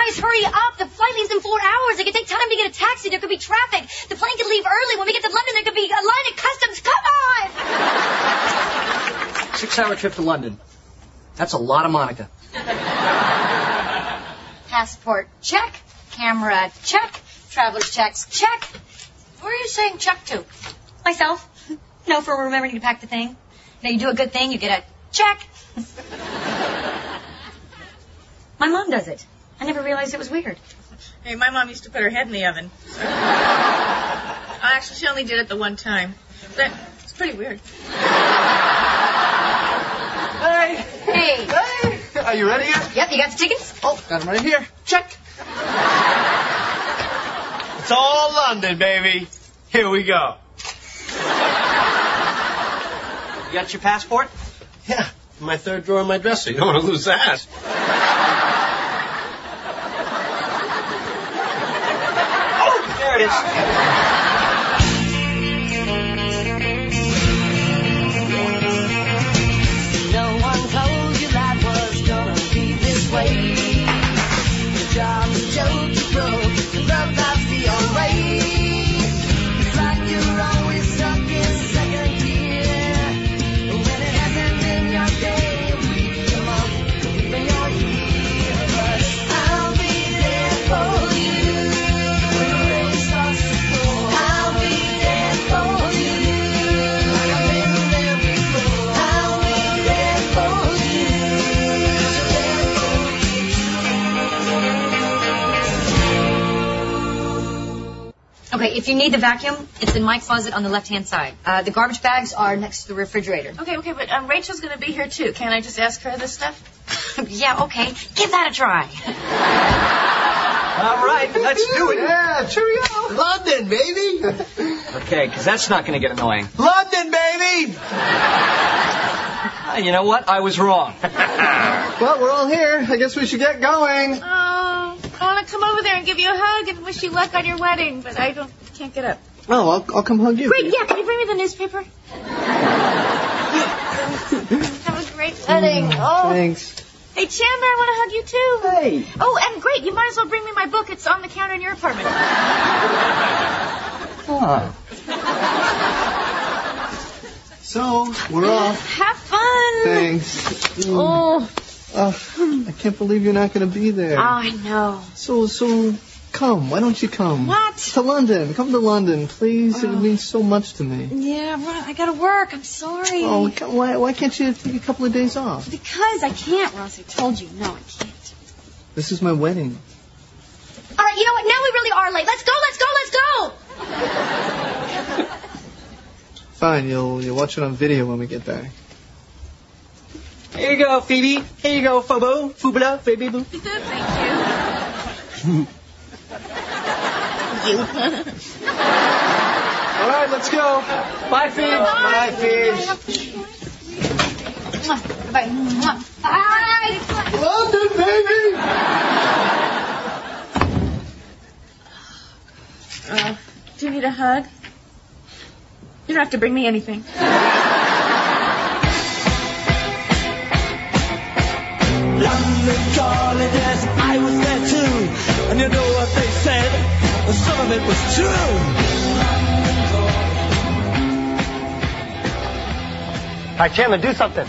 Guys, hurry up. The flight leaves in 4 hours. It could take time to get a taxi. There could be traffic. The plane could leave early. When we get to London, there could be a line at customs. Come on! 6-hour trip to London. That's a lot of Monica. Passport, check. Camera, check. Traveler's checks, check. Where are you saying check to? Myself. No, for remembering to pack the thing. Now, you do a good thing, you get a check. My mom does it. I never realized it was weird. Hey, my mom used to put her head in the oven. Actually, she only did it the one time. But it's pretty weird. Hey! Hey! Hey! Are you ready yet? Yep, you got the tickets? Oh, got them right here. Check. It's all London, baby. Here we go. You got your passport? Yeah, in my third drawer in my dresser. You don't want to lose that. Oh, there it is. No one told you life was gonna be this way. Your job's a joke, you broke, your love life's the old way. It's like you're always stuck in second gear. When it hasn't been your day, a week, a month, even your year. But I'll be there for you when the rain starts to pour. I'll be there for you like I've been there before. I'll be there for you, so there for you. Okay, if you need the vacuum, it's in my closet on the left-hand side. The garbage bags are next to the refrigerator. Okay, but Rachel's going to be here, too. Can't I just ask her this stuff? Yeah, okay. Give that a try. All right, let's do it. Yeah, cheerio. London, baby. Okay, because that's not going to get annoying. London, baby. You know what? I was wrong. Well, we're all here. I guess we should get going. Oh, I want to come over there and give you a hug and wish you luck on your wedding, but I can't get up. Oh, I'll come hug you. Great, yeah, can you bring me the newspaper? Have a great wedding. Oh. Thanks. Hey, Chandler, I want to hug you, too. Hey. Oh, and great, you might as well bring me my book. It's on the counter in your apartment. Oh. So, we're off. Have fun. Thanks. Oh, I can't believe you're not going to be there. I know. So, come. Why don't you come? What? To London. Come to London, please. It means so much to me. Yeah, well, I gotta work. I'm sorry. Oh, why can't you take a couple of days off? Because I can't, Ross. I told you. No, I can't. This is my wedding. All right, you know what? Now we really are late. Let's go, let's go, let's go! Fine, you'll watch it on video when we get back. Here you go, Phoebe. Here you go, Phobo. Foobala, baby boo. Thank you. All right, let's go. Bye, Phoebe. Bye, Phoebe. Bye. Bye. London, baby. Do you need a hug? You don't have to bring me anything. London calling, yes, I was there too. And you know what they said? Some of it was true. Hi, Chandler, do something.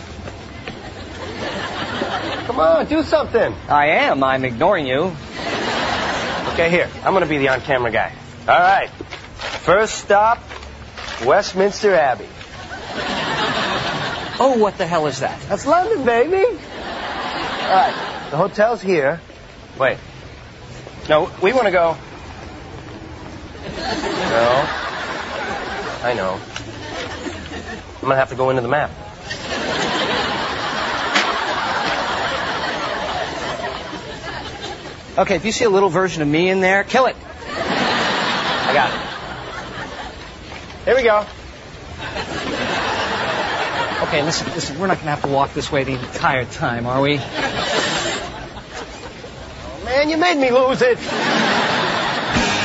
Come on, do something. I am. I'm ignoring you. Okay, here. I'm going to be the on-camera guy. All right. First stop, Westminster Abbey. Oh, what the hell is that? That's London, baby. All right. The hotel's here. Wait. No, we want to go. No. I know. I'm going to have to go into the map. Okay, if you see a little version of me in there, kill it. I got it. Here we go. Okay, listen, we're not going to have to walk this way the entire time, are we? Oh, man, you made me lose it.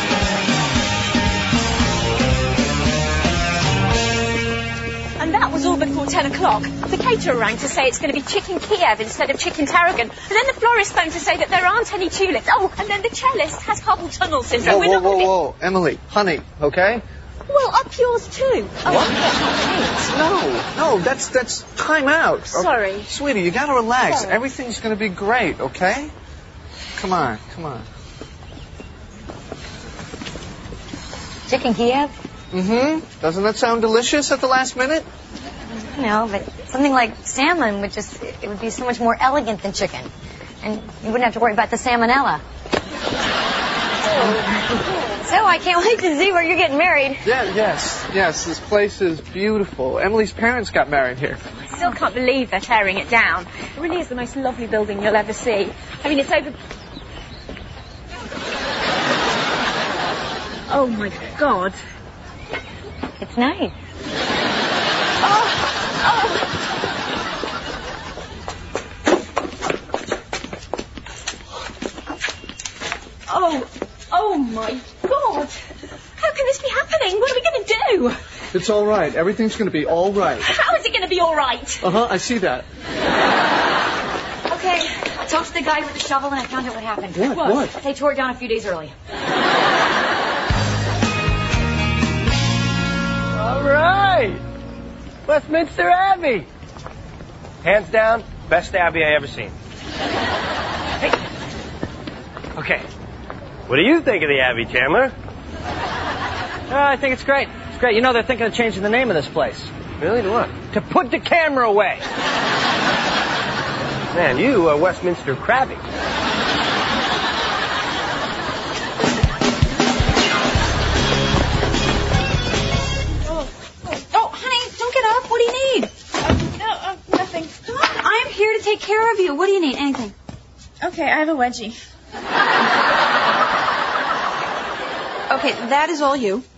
And that was all table before 10 o'clock. The caterer rang to say it's going to be chicken Kiev instead of chicken tarragon. And then the florist phoned to say that there aren't any tulips. Oh, and then the cellist has carpal tunnel syndrome. Whoa. Emily, honey, okay? Well, up yours too. No, that's time out. Sorry. Sweetie, you gotta relax. Sorry. Everything's gonna be great, okay? Come on. Chicken Kiev? Mm-hmm. Doesn't that sound delicious at the last minute? No, but something like salmon it would be so much more elegant than chicken. And you wouldn't have to worry about the salmonella. So I can't wait to see where you're getting married. Yes, this place is beautiful. Emily's parents got married here. I still can't believe they're tearing it down. It really is the most lovely building you'll ever see. I mean, it's over... Oh, my God. It's nice. Oh, my God. How can this be happening? What are we going to do? It's all right. Everything's going to be all right. How is it going to be all right? I see that. Okay, I talked to the guy with the shovel and I found out what happened. What? They tore it down a few days early. All right. Westminster Abbey. Hands down, best Abbey I ever seen. Hey. Okay. What do you think of the Abbey, Chandler? I think it's great. It's great. You know, they're thinking of changing the name of this place. Really? To what? To Put the Camera Away. Man, you are Westminster crabby. Oh, honey, don't get up. What do you need? Nothing. Come on, I am here to take care of you. What do you need? Anything? Okay, I have a wedgie. Okay, that is all you.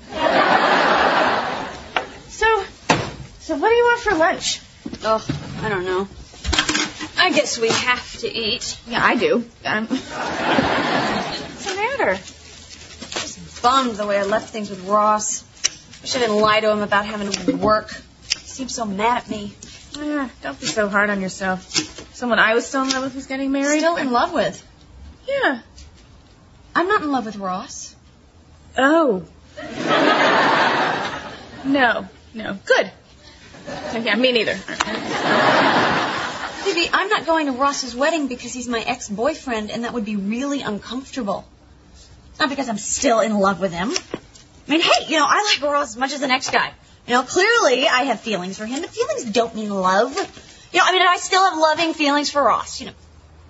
So what do you want for lunch? Oh, I don't know. I guess we have to eat. Yeah, I do. What's the matter? Just bummed the way I left things with Ross. Wish I didn't lie to him about having to work. He seemed so mad at me. Don't be so hard on yourself. Someone I was still in love with was getting married. Still in love with? Yeah. I'm not in love with Ross. Oh. No. Good. Yeah, me neither. Phoebe, I'm not going to Ross's wedding because he's my ex-boyfriend, and that would be really uncomfortable. Not because I'm still in love with him. I mean, hey, I like Ross as much as the next guy. Clearly I have feelings for him, but feelings don't mean love. I still have loving feelings for Ross, Yeah.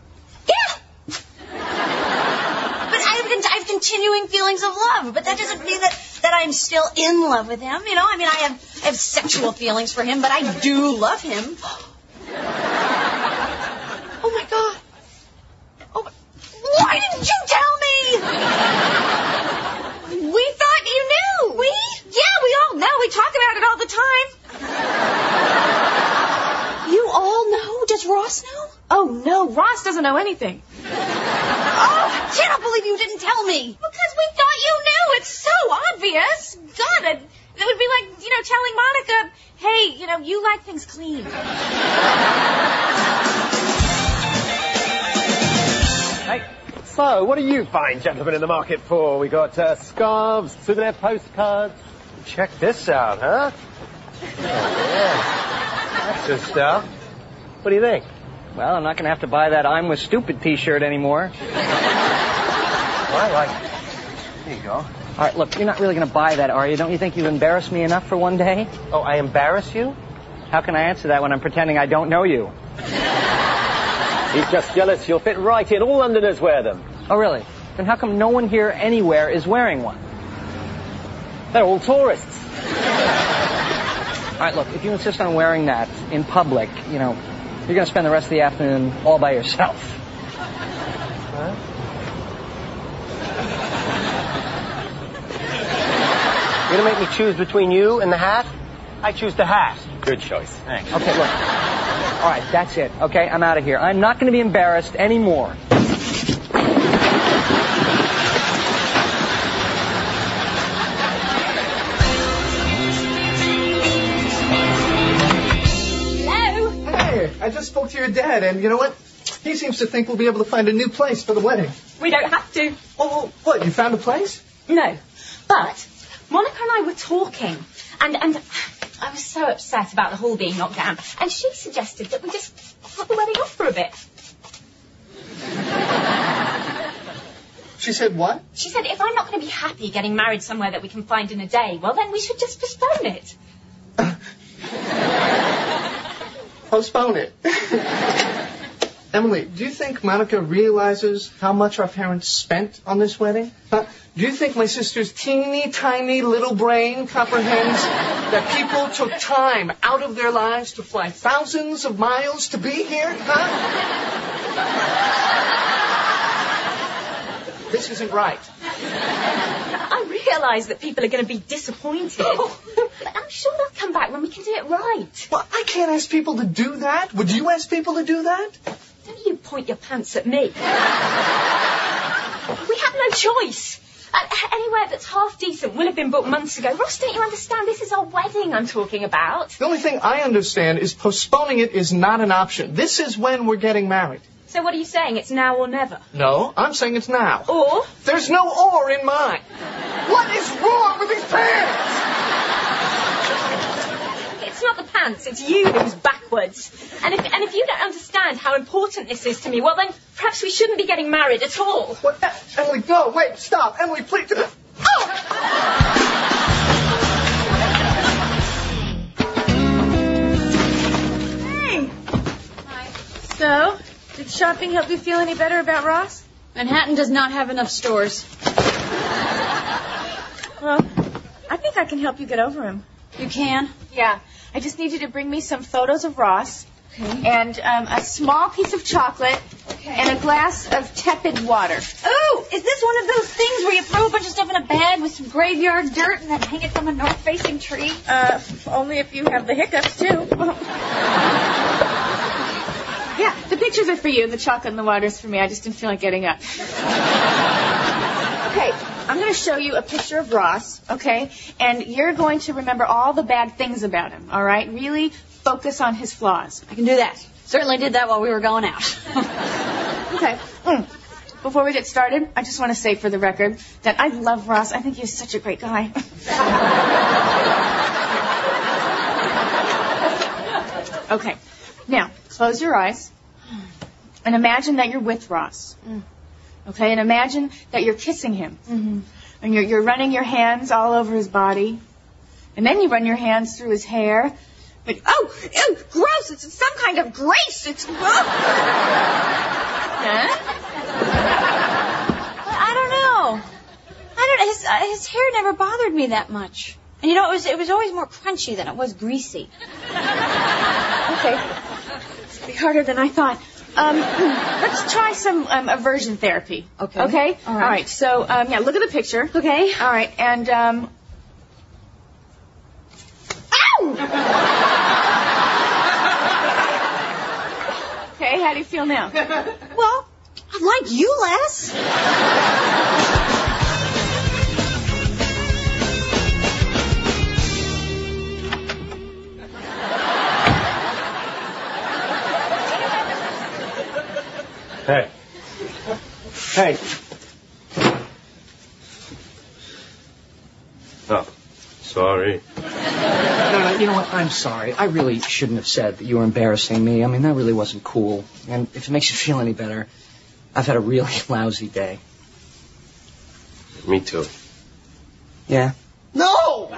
But I have continuing feelings of love, but that doesn't mean that I'm still in love with him. I have sexual feelings for him, but I do love him. Oh, my God. Oh, why didn't you tell me? We thought you knew. We? Yeah, we all know. We talk about it all the time. You all know? Does Ross know? Oh, no. Ross doesn't know anything. Oh, I cannot believe you didn't tell me. Because we thought you knew. It's so obvious. God, it would be like, telling Monica, hey, you like things clean. Hey, so what do you find gentlemen in the market for? We got scarves, souvenir postcards. Check this out, huh? Oh, yeah. That's good stuff. What do you think? Well, I'm not going to have to buy that I'm with stupid t-shirt anymore. Well, I like it. There you go. All right, look, you're not really going to buy that, are you? Don't you think you've embarrassed me enough for one day? Oh, I embarrass you? How can I answer that when I'm pretending I don't know you? He's just jealous. You'll fit right in. All Londoners wear them. Oh, really? Then how come no one here anywhere is wearing one? They're all tourists. All right, look, if you insist on wearing that in public, you're going to spend the rest of the afternoon all by yourself. Huh? You're going to make me choose between you and the hat? I choose the hat. Good choice. Thanks. Okay, look. All right, that's it. Okay, I'm out of here. I'm not going to be embarrassed anymore. to your dad, and you know what? He seems to think we'll be able to find a new place for the wedding. We don't have to. Well, what, you found a place? No. But Monica and I were talking, and I was so upset about the hall being knocked down, and she suggested that we just put the wedding off for a bit. She said what? She said, if I'm not going to be happy getting married somewhere that we can find in a day, well, then we should just postpone it. Postpone it. Emily, do you think Monica realizes how much our parents spent on this wedding? Huh? Do you think my sister's teeny tiny little brain comprehends that people took time out of their lives to fly thousands of miles to be here? Huh? This isn't right. I realise that people are going to be disappointed. But I'm sure they'll come back when we can do it right. Well, I can't ask people to do that. Would you ask people to do that? Don't you point your pants at me. We have no choice. Anywhere that's half decent will have been booked months ago. Ross, don't you understand? This is our wedding I'm talking about. The only thing I understand is postponing it is not an option. This is when we're getting married. So what are you saying? It's now or never? No, I'm saying it's now. Or? There's no or in mine. What is wrong with these pants? It's not the pants, it's you who's backwards. And if you don't understand how important this is to me, well then perhaps we shouldn't be getting married at all. What? Emily, no, wait, stop. Emily, please. Oh! Hey. Hi. So, did shopping help you feel any better about Ross? Manhattan does not have enough stores. Well, I think I can help you get over him. You can? Yeah. I just need you to bring me some photos of Ross. Okay. And a small piece of chocolate. Okay. And a glass of tepid water. Oh, is this one of those things where you throw a bunch of stuff in a bag with some graveyard dirt and then hang it from a north-facing tree? Only if you have the hiccups, too. Yeah, the pictures are for you, and the chocolate and the water's for me. I just didn't feel like getting up. Okay, I'm going to show you a picture of Ross, okay? And you're going to remember all the bad things about him, all right? Really focus on his flaws. I can do that. Certainly did that while we were going out. Okay. Before we get started, I just want to say for the record that I love Ross. I think he's such a great guy. Okay. Now, close your eyes and imagine that you're with Ross. Okay, and imagine that you're kissing him. Mm-hmm. And you're running your hands all over his body. And then you run your hands through his hair. But, ew, gross, it's some kind of grace. It's gross. Huh? I don't know. His hair never bothered me that much. And, you know, it was always more crunchy than it was greasy. Okay. It's be harder than I thought. Let's try some aversion therapy. Okay. Okay? All right. All right. So, yeah, look at the picture. Okay. All right. And, ow! Okay, how do you feel now? Well, I like you less. Hey. Hey. Oh, sorry. No, you know what? I'm sorry. I really shouldn't have said that you were embarrassing me. I mean, that really wasn't cool. And if it makes you feel any better, I've had a really lousy day. Me too. Yeah? No!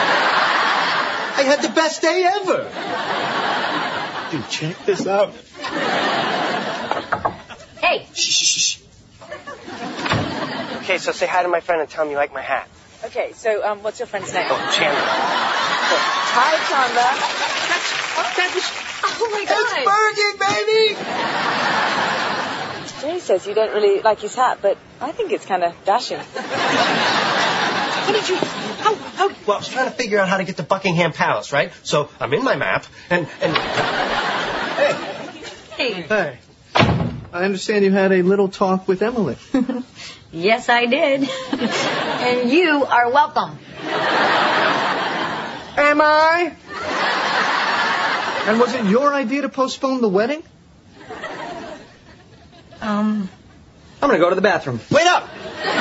I had the best day ever. Dude, check this out. Hey. Shh. Okay, so say hi to my friend and tell him you like my hat. Okay, so, what's your friend's name? Oh, Chandler. Hi, Chandler. Oh, my God. It's Bergen, baby! Jay says you don't really like his hat, but I think it's kind of dashing. What did you... How... Well, I was trying to figure out how to get to Buckingham Palace, right? So I'm in my map, and... Hey. Hey. I understand you had a little talk with Emily. Yes, I did. And you are welcome. Am I? And was it your idea to postpone the wedding? I'm gonna go to the bathroom. Wait up!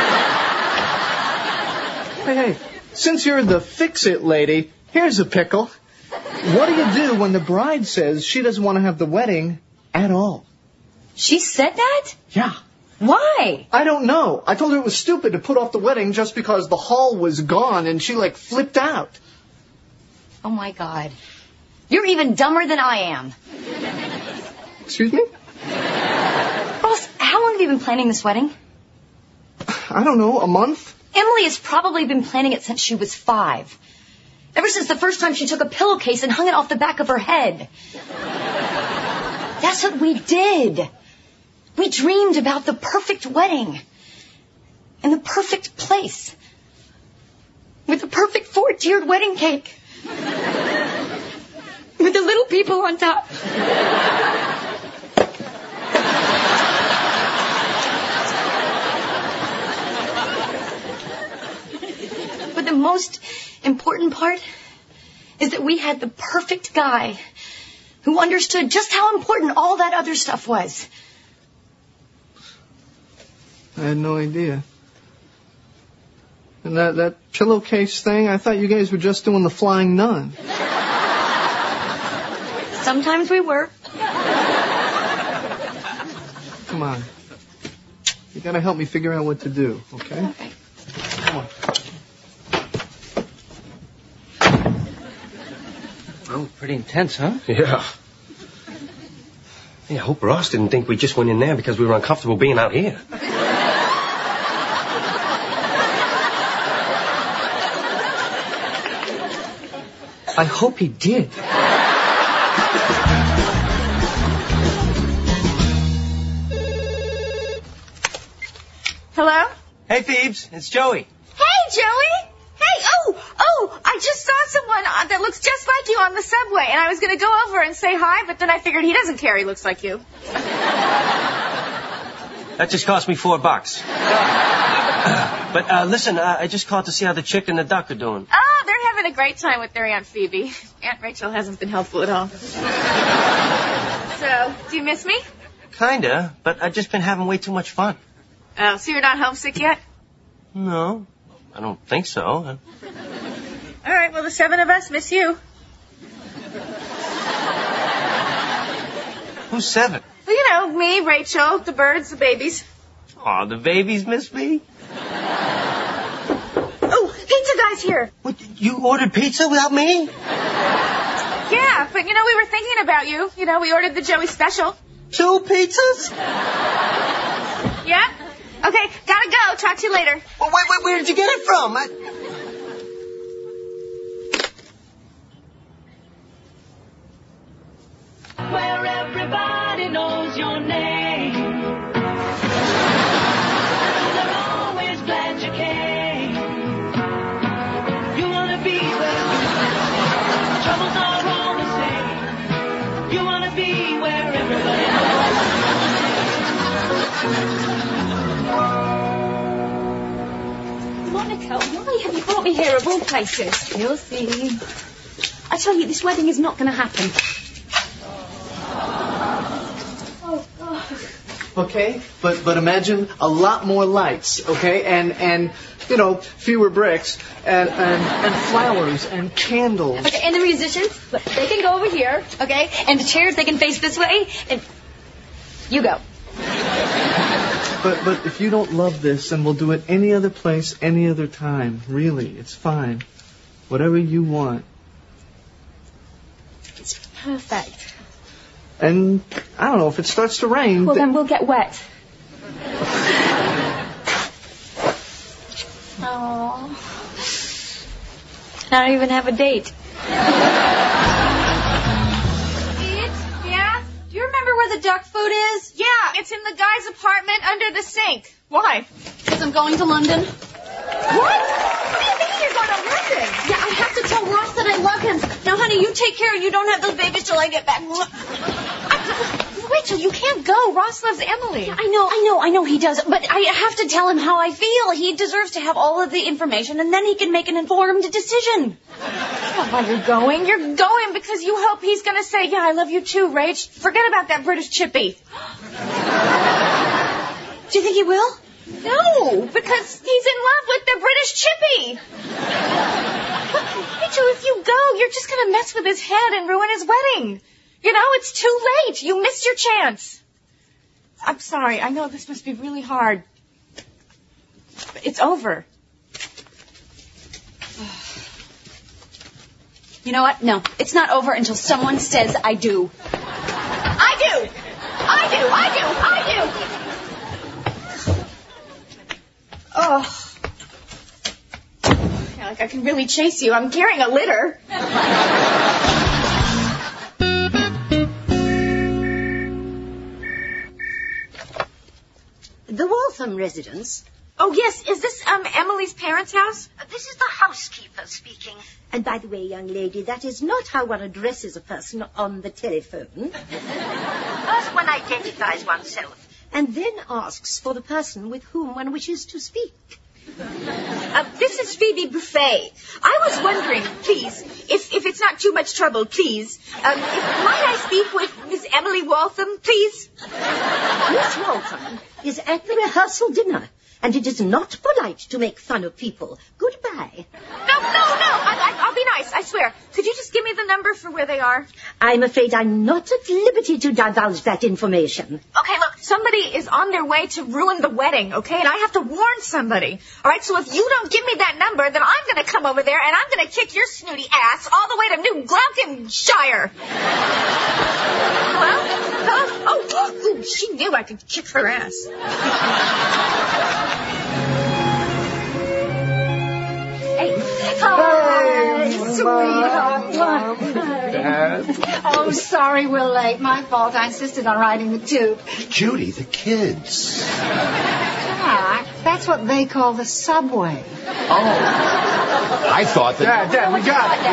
Hey, since you're the fix-it lady, here's a pickle. What do you do when the bride says she doesn't want to have the wedding at all? She said that? Yeah. Why? I don't know. I told her it was stupid to put off the wedding just because the hall was gone, and she, flipped out. Oh, my God. You're even dumber than I am. Excuse me? Ross, how long have you been planning this wedding? I don't know, a month? Emily has probably been planning it since she was 5. Ever since the first time she took a pillowcase and hung it off the back of her head. That's what we did. We dreamed about the perfect wedding. In the perfect place. With the perfect 4-tiered wedding cake. With the little people on top. But the most important part is that we had the perfect guy who understood just how important all that other stuff was. I had no idea. And that pillowcase thing, I thought you guys were just doing the flying nun. Sometimes we were. Come on. You gotta help me figure out what to do, okay? Okay. Come on. Oh, pretty intense, huh? Yeah. Yeah, I hope Ross didn't think we just went in there because we were uncomfortable being out here. I hope he did. Hello? Hey, Phoebes, it's Joey. Hey, Joey! Hey, oh, I just saw someone that looks just like you on the subway, and I was going to go over and say hi, but then I figured he doesn't care he looks like you. That just cost me $4. But listen, I just called to see how the chick and the duck are doing. Oh, they're having a great time with their Aunt Phoebe. Aunt Rachel hasn't been helpful at all. So, do you miss me? Kinda, but I've just been having way too much fun. Oh, so you're not homesick yet? No, I don't think so. All right, well, the 7 of us miss you. Who's 7? Well, you know, me, Rachel, the birds, the babies. Aw, the babies miss me? Oh, pizza guy's here. What, you ordered pizza without me? Yeah, but, we were thinking about you. We ordered the Joey special. 2 pizzas? Yeah? Okay, gotta go. Talk to you later. Well, wait, where did you get it from? Where everybody knows your name. They're always glad you came. You wanna be where the troubles are all the same. You wanna be where everybody knows. Monica, why have you brought me here of all places? You'll see. I tell you, this wedding is not going to happen. Okay, but imagine a lot more lights, okay, and fewer bricks, and flowers and candles. Okay, and the musicians, look, they can go over here, okay? And the chairs, they can face this way, and you go. But if you don't love this, then we'll do it any other place, any other time. Really, it's fine. Whatever you want. It's perfect. And I don't know, if it starts to rain... Well, then we'll get wet. Oh, I don't even have a date. Yeah? Do you remember where the duck food is? Yeah, it's in the guy's apartment under the sink. Why? Because I'm going to London. What? What do you mean you're going to London? Yeah, I have to tell Ross that I love him. Now, honey, you take care. You don't have those babies till I get back. Rachel, you can't go. Ross loves Emily. Yeah, I know he does. But I have to tell him how I feel. He deserves to have all of the information, and then he can make an informed decision. That's why you're going. You're going because you hope he's going to say, yeah, I love you too, Rach. Forget about that British chippy. Do you think he will? No, because he's in love with the British Chippy. Rachel, if you go, you're just going to mess with his head and ruin his wedding. You know, it's too late. You missed your chance. I'm sorry. I know this must be really hard. But it's over. You know what? No, it's not over until someone says I do. I do. I do. I do. I do. Oh. Yeah, like I can really chase you. I'm carrying a litter. The Waltham residence. Oh, yes. Is this, Emily's parents' house? This is the housekeeper speaking. And by the way, young lady, that is not how one addresses a person on the telephone. First one identifies oneself, and then asks for the person with whom one wishes to speak. This is Phoebe Buffet. I was wondering, please, if it's not too much trouble, please, might I speak with Miss Emily Waltham, please? Miss Waltham is at the rehearsal dinner, and it is not polite to make fun of people. Goodbye. No, I'll be nice, I swear. Could you just give me the number for where they are? I'm afraid I'm not at liberty to divulge that information. Okay, look, somebody is on their way to ruin the wedding, okay? And I have to warn somebody. All right, so if you don't give me that number, then I'm going to come over there and I'm going to kick your snooty ass all the way to New Gloucestershire. Hello? Oh, she knew I could kick her ass. Hi, sweetheart. Oh, sorry we're late. My fault. I insisted on riding the tube. Judy, the kids. Jack, that's what they call the subway. Oh. I thought that... Dad, we got it.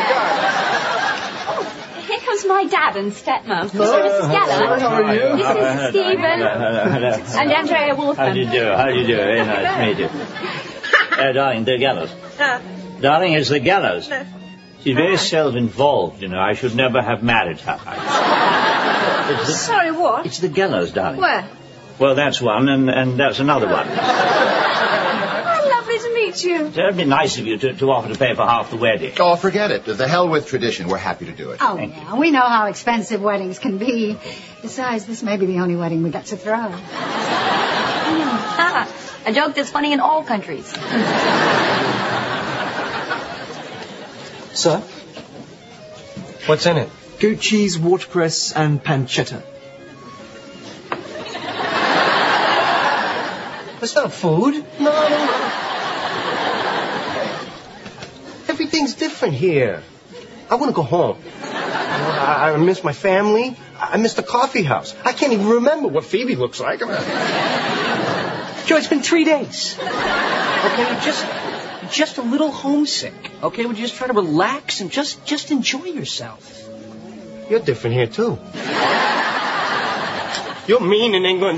Here comes my dad and stepmom. Mrs. Geller. How are you? This is Stephen. And Andrea Waltham. How do you do? Very nice to meet you. Darling, the Gellers. Darling, it's the Gellers. She's very self-involved, you know. I should never have married her. Sorry, what? It's the Gellers, darling. Where? Well, that's one, and that's another one. Oh, lovely to meet you. It would be nice of you to offer to pay for half the wedding. Oh, forget it. The hell with tradition. We're happy to do it. Oh, yeah. We know how expensive weddings can be. Besides, this may be the only wedding we get to throw. A joke that's funny in all countries. Sir? What's in it? Goat cheese, watercress, and pancetta. That's not food. No. Everything's different here. I want to go home. I miss my family. I miss the coffee house. I can't even remember what Phoebe looks like. Joe, it's been 3 days. Okay, just a little homesick. Okay, would you just try to relax and just enjoy yourself? You're different here, too. You're mean in England.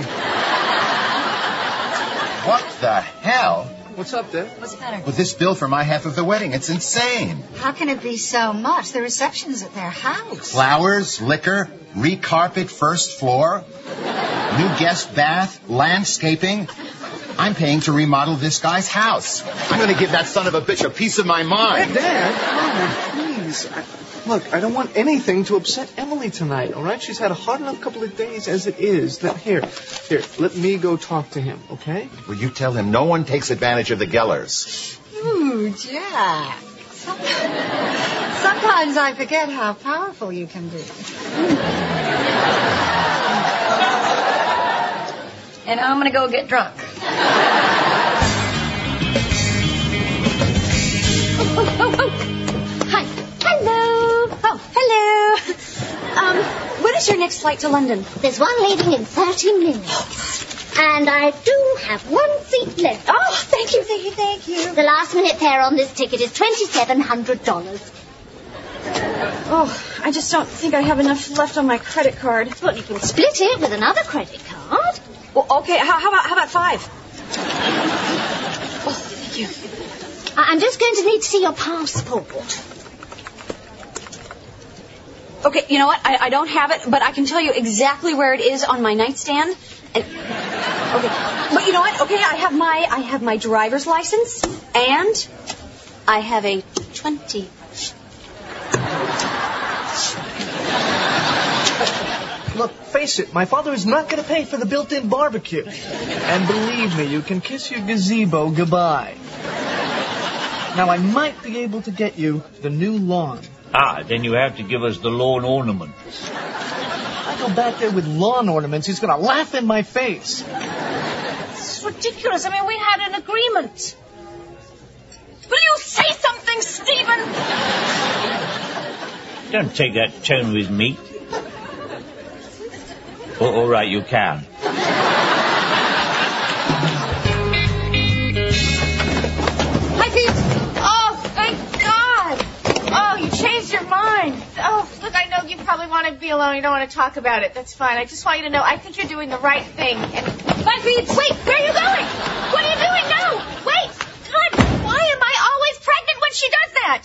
What the hell? What's up, Dad? What's the matter? With this bill for my half of the wedding, it's insane. How can it be so much? The reception's at their house. Flowers, liquor, re-carpet first floor, new guest bath, landscaping. I'm paying to remodel this guy's house. I'm going to give that son of a bitch a piece of my mind. Dad, come on, please. Look, I don't want anything to upset Emily tonight, all right? She's had a hard enough couple of days as it is. Here, let me go talk to him, okay? Will you tell him no one takes advantage of the Gellers? Ooh, Jack. Sometimes I forget how powerful you can be. And I'm going to go get drunk. Hi. Hello. Oh, hello. When is your next flight to London? There's one leaving in 30 minutes. And I do have one seat left. Oh, thank you. The last minute fare on this ticket is $2,700. Oh, I just don't think I have enough left on my credit card. Well, you can split it with another credit card. Well, okay, how about 5? Oh, thank you. I'm just going to need to see your passport. Okay, you know what? I don't have it, but I can tell you exactly where it is on my nightstand. And, okay, but You know what? Okay, I have my driver's license, and I have a 20. Look, face it, my father is not going to pay for the built-in barbecue. And believe me, you can kiss your gazebo goodbye. Now, I might be able to get you the new lawn. Ah, then you have to give us the lawn ornaments. I go back there with lawn ornaments, he's going to laugh in my face. This is ridiculous. I mean, we had an agreement. Will you say something, Stephen? Don't take that tone with me. Oh, all right, you can. Hi, Pete. Oh, thank God. Oh, you changed your mind. Oh, look, I know you probably want to be alone. You don't want to talk about it. That's fine. I just want you to know I think you're doing the right thing. And bye, Pete. Wait, where are you going? What are you doing? No, wait. God, why am I always pregnant when she does that?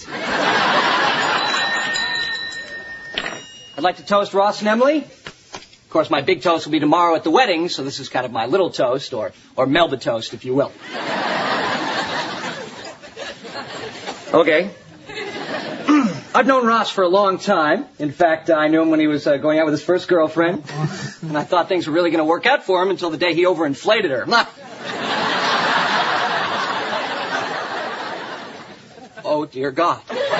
I'd like to toast Ross and Emily. Of course, my big toast will be tomorrow at the wedding, so this is kind of my little toast, or Melba toast, if you will. Okay. I've known Ross for a long time. In fact, I knew him when he was going out with his first girlfriend. And I thought things were really going to work out for him until the day he overinflated her. Oh, dear God.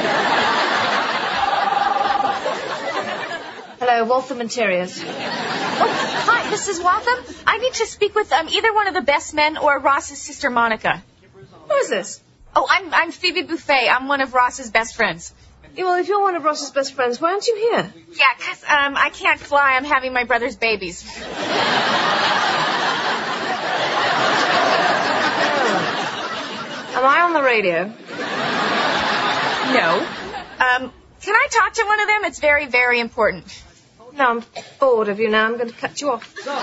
Hello, Waltham Interiors. Oh, hi, Mrs. Waltham. I need to speak with either one of the best men or Ross's sister, Monica. Who is this? Oh, I'm Phoebe Buffet. I'm one of Ross's best friends. Yeah, well, if you're one of Ross's best friends, why aren't you here? Yeah, 'cause I can't fly. I'm having my brother's babies. Am I on the radio? No. Can I talk to one of them? It's very, very important. No, I'm bored of you now. I'm going to cut you off. Oh.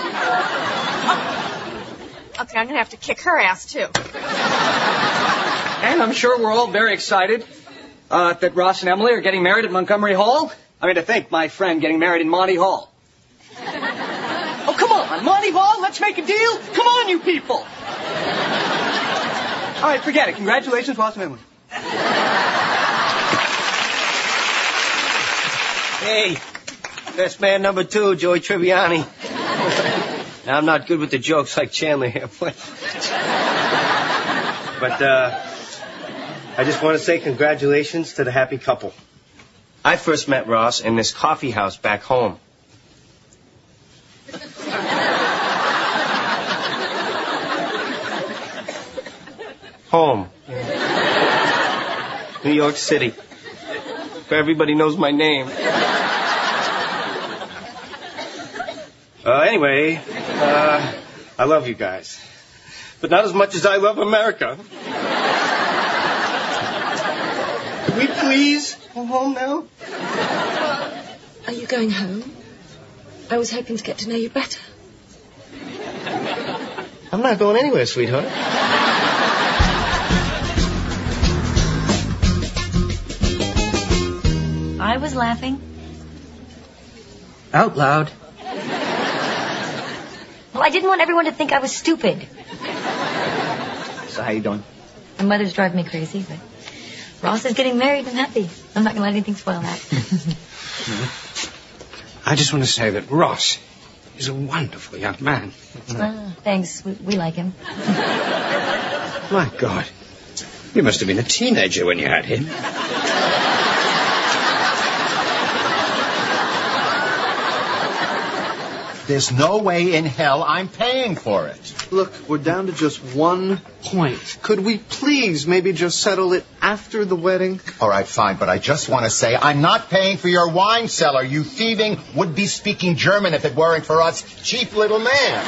Okay, I'm going to have to kick her ass, too. And I'm sure we're all very excited that Ross and Emily are getting married at Montgomery Hall. I mean, to think, my friend getting married in Monty Hall. Oh, come on, Monty Hall, let's make a deal. Come on, you people. All right, forget it. Congratulations, Ross and Emily. Hey, best man number 2, Joey Tribbiani. Now, I'm not good with the jokes like Chandler here, but I just want to say congratulations to the happy couple. I first met Ross in this coffee house back home. Home. New York City. Where everybody knows my name. Anyway, I love you guys. But not as much as I love America. Could we please go home now? Are you going home? I was hoping to get to know you better. I'm not going anywhere, sweetheart. I was laughing. Out loud. Well, I didn't want everyone to think I was stupid. So how you doing? My mother's driving me crazy, but Ross is getting married and happy. I'm not going to let anything spoil that. I just want to say that Ross is a wonderful young man. Thanks. We like him. My God. You must have been a teenager when you had him. There's no way in hell I'm paying for it. Look, we're down to just 1 point. Could we please maybe just settle it after the wedding? All right, fine, but I just want to say I'm not paying for your wine cellar, you thieving, would-be speaking German if it weren't for us, cheap little man.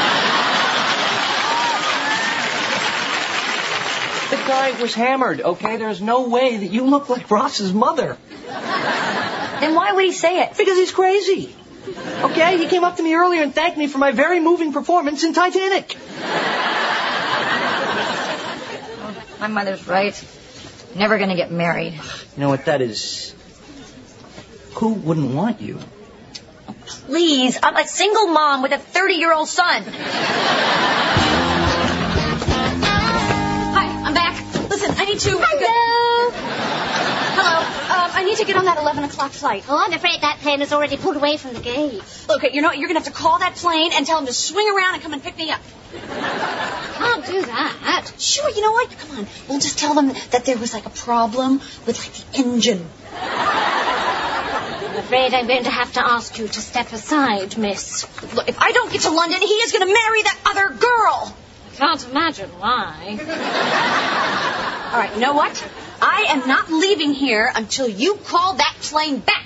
The guy was hammered, okay? There's no way that you look like Ross's mother. Then why would he say it? Because he's crazy. Okay, he came up to me earlier and thanked me for my very moving performance in Titanic. My mother's right. Never going to get married. You know what that is? Who wouldn't want you? Please, I'm a single mom with a 30-year-old son. to get on that 11 o'clock flight? Oh, I'm afraid that plane is already pulled away from the gate. Okay, you know what? You're going to have to call that plane and tell him to swing around and come and pick me up. Can't do that. Sure, you know what? Come on. We'll just tell them that there was like a problem with like the engine. I'm afraid I'm going to have to ask you to step aside, miss. Look, if I don't get to London, he is going to marry that other girl. I can't imagine why. All right, you know what? I am not leaving here until you call that plane back.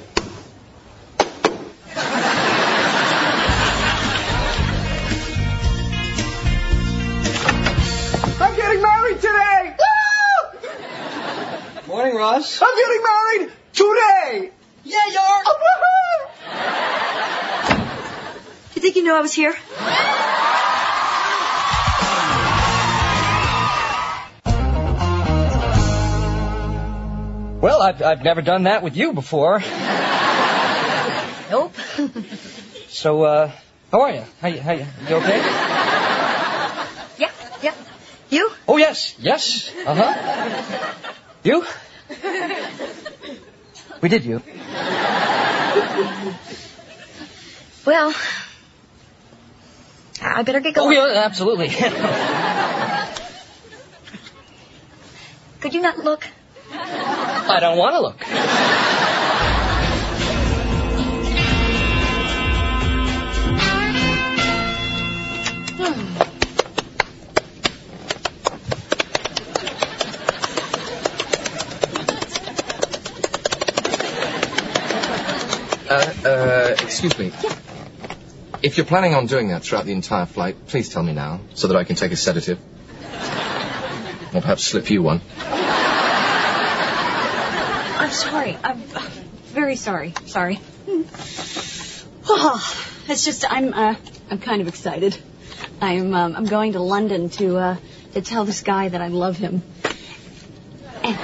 I'm getting married today! Woo! Morning, Ross. I'm getting married today! Yeah, you are. Oh, woohoo! You think you knew I was here? Well, I've never done that with you before. Nope. So, how are you? You okay? Yeah. You? Oh, yes. Uh-huh. You? We did you. Well, I better get going. Oh, yeah, absolutely. Could you not look? I don't want to look. Excuse me. Yeah. If you're planning on doing that throughout the entire flight, please tell me now, so that I can take a sedative. Or perhaps slip you one. I'm sorry. I'm very sorry. Sorry. Oh, it's just I'm kind of excited. I'm going to London to tell this guy that I love him. And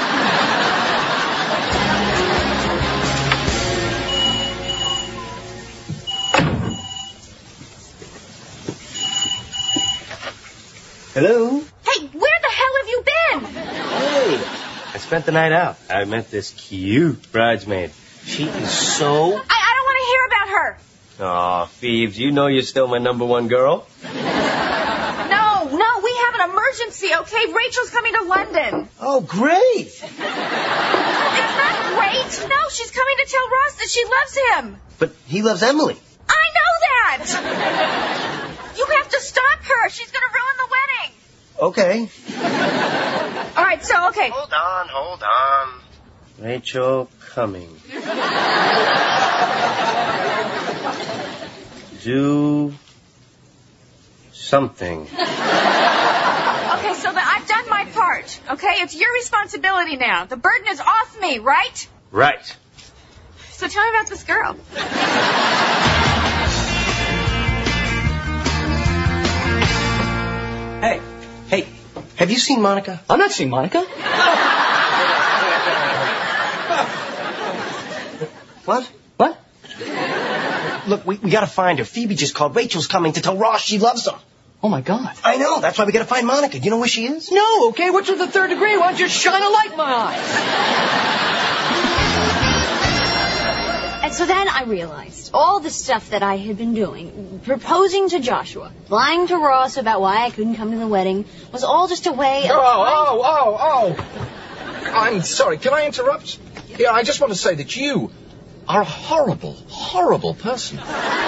Hello? Hey, where the hell have you been? Hey, I spent the night out. I met this cute bridesmaid. She is so... I don't want to hear about her. Aw, Phoebes, you know you're still my number one girl. No, we have an emergency, okay? Rachel's coming to London. Oh, great. Isn't that great? No, she's coming to tell Ross that she loves him. But he loves Emily. I know that. You have to stop her. She's going to ruin the wedding. Okay. All right, so, okay. Hold on. Rachel coming. Do something. Okay, so I've done my part, okay? It's your responsibility now. The burden is off me, right? Right. So tell me about this girl. Hey, have you seen Monica? I'm not seeing Monica. What? Look, we gotta find her. Phoebe just called. Rachel's coming to tell Ross she loves him. Oh, my God. I know. That's why we gotta find Monica. Do you know where she is? No, okay? What's with the third degree? Why don't you shine a light in my eyes? And so then I realized all the stuff that I had been doing, proposing to Joshua, lying to Ross about why I couldn't come to the wedding, was all just a way of... Oh. I'm sorry. Can I interrupt? Yeah, I just want to say that you are a horrible, horrible person.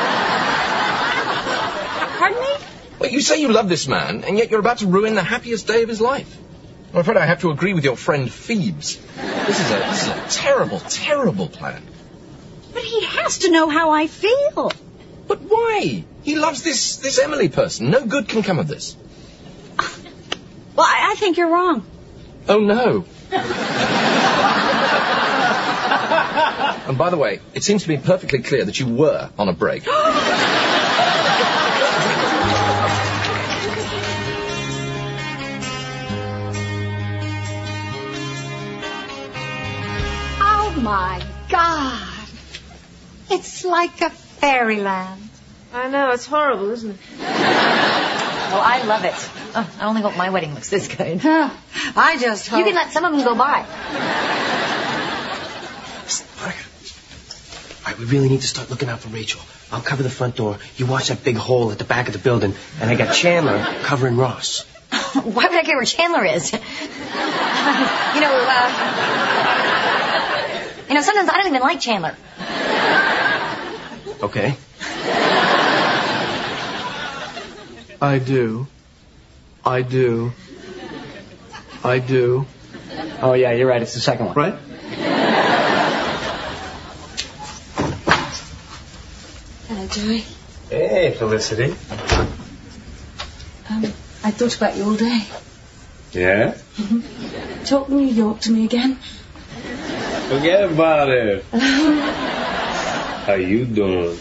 Pardon me? Well, you say you love this man, and yet you're about to ruin the happiest day of his life. I'm afraid I have to agree with your friend Phoebes. This is a terrible, terrible plan. But he has to know how I feel. But why? He loves this Emily person. No good can come of this. Well, I think you're wrong. Oh, no. And by the way, it seems to be perfectly clear that you were on a break. Oh, my God. It's like a fairyland. I know, it's horrible, isn't it? Well, I love it. Oh, I only hope my wedding looks this good. I just hope... You can let some of them go by. we really need to start looking out for Rachel. I'll cover the front door. You watch that big hole at the back of the building. And I got Chandler covering Ross. Why would I care where Chandler is? Sometimes I don't even like Chandler. Okay. I do. Oh, yeah, you're right. It's the second one. Right? Hello, Joey. Hey, Felicity. I thought about you all day. Yeah? Talk New York to me again. Forget about it. How you doing?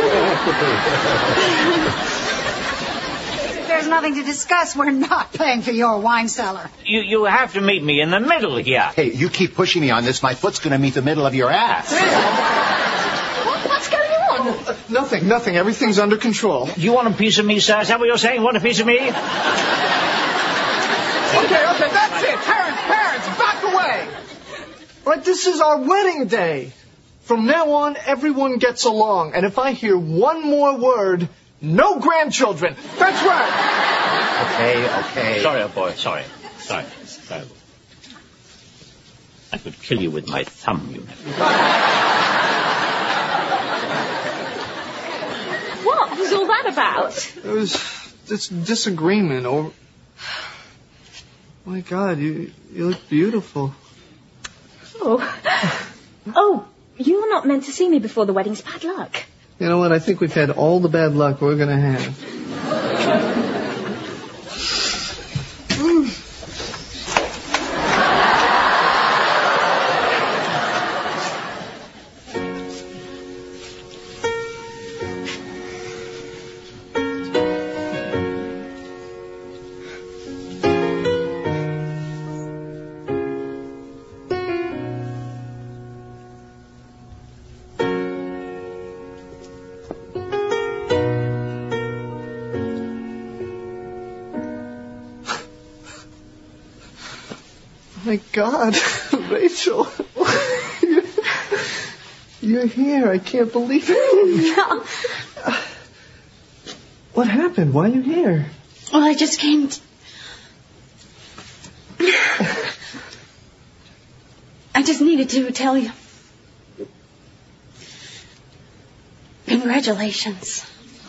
If there's nothing to discuss, we're not paying for your wine cellar. You have to meet me in the middle here. Hey, you keep pushing me on this, my foot's going to meet the middle of your ass. What's going on? Nothing. Everything's under control. You want a piece of me, sir? Is that what you're saying? Want a piece of me? Okay, that's it. Parents, back away. Right, this is our wedding day. From now on, everyone gets along. And if I hear one more word, no grandchildren. That's right. Okay. Sorry, old boy. Sorry. I could kill you with my thumb, you know. What was all that about? It was this disagreement over... My God, you look beautiful. Oh, you're not meant to see me before the wedding's bad luck. You know what? I think we've had all the bad luck we're going to have. My God, Rachel, you're here. I can't believe it. No. What happened? Why are you here? Well, I just came to... I just needed to tell you. Congratulations.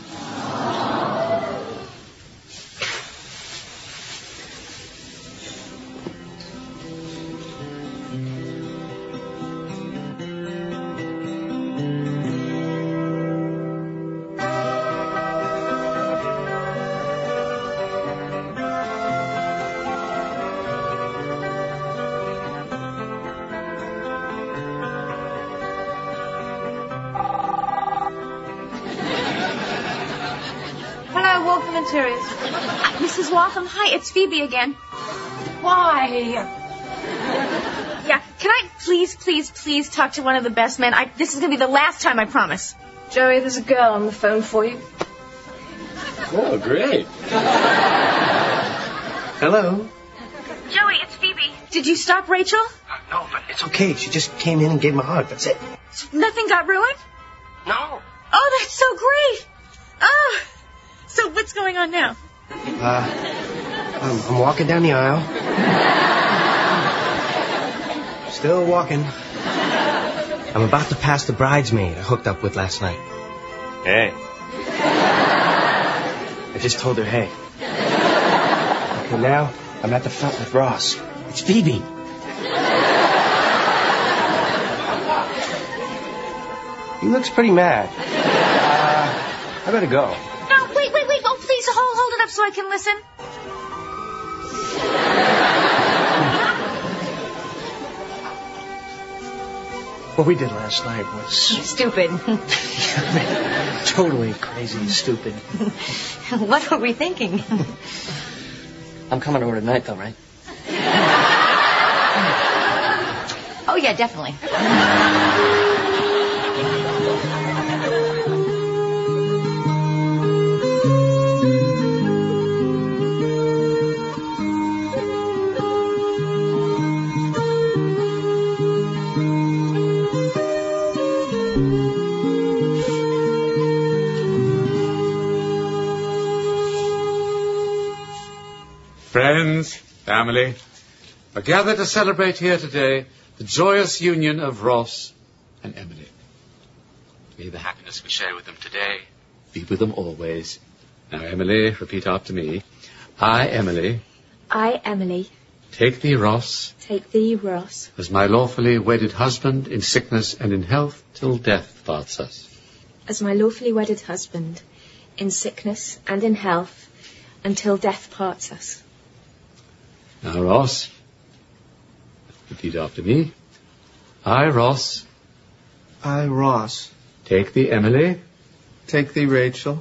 Waltham Interiors. Mrs. Waltham, hi, it's Phoebe again. Why? Yeah, can I please talk to one of the best men? This is going to be the last time, I promise. Joey, there's a girl on the phone for you. Oh, great. Hello? Joey, it's Phoebe. Did you stop Rachel? No, but it's okay. She just came in and gave him a hug. That's it. Nothing got ruined? No. Oh, that's so great. Oh, so what's going on now? I'm walking down the aisle. Still walking. I'm about to pass the bridesmaid I hooked up with last night. Hey. I just told her, hey. Okay, now I'm at the front with Ross. It's Phoebe. He looks pretty mad. I better go. No, wait. Oh, please, hold it up so I can listen. What we did last night was... Stupid. Totally crazy and stupid. What were we thinking? I'm coming over tonight, though, right? Oh, yeah, definitely. Friends, family, are gathered to celebrate here today the joyous union of Ross and Emily. May the happiness we share with them today be with them always. Now, Emily, repeat after me. I, Emily, take thee, Ross, as my lawfully wedded husband in sickness and in health till death parts us. as my lawfully wedded husband, in sickness and in health, until death parts us. Now, Ross, repeat after me. I, Ross, take thee, Emily, take thee, Rachel.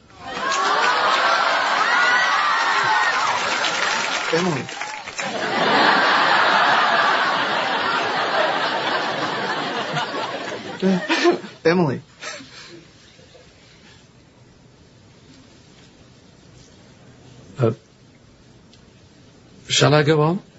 Emily. Emily. Shall I go on?